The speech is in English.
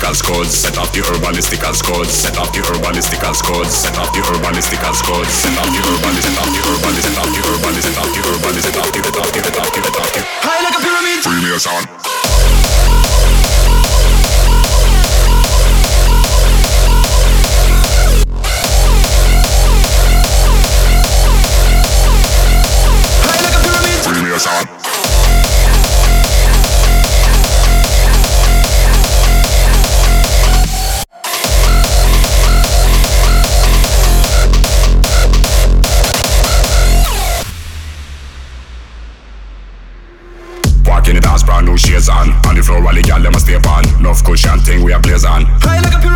herbalistical scourge. Set off the herbalistical scourge. Set off the herbalistical scourge. Set off the herbalistical scourge. Set off the herbalist. Set off the herbalist. Set off the herbalist. Set off the herbalist. Set off the herbalist. High like a pyramid. Free me a sound. Sound. Walk in the dance, brand new shades on the floor, while the gyal dem a stay on. Enough cushion thing we a blaze on. High like a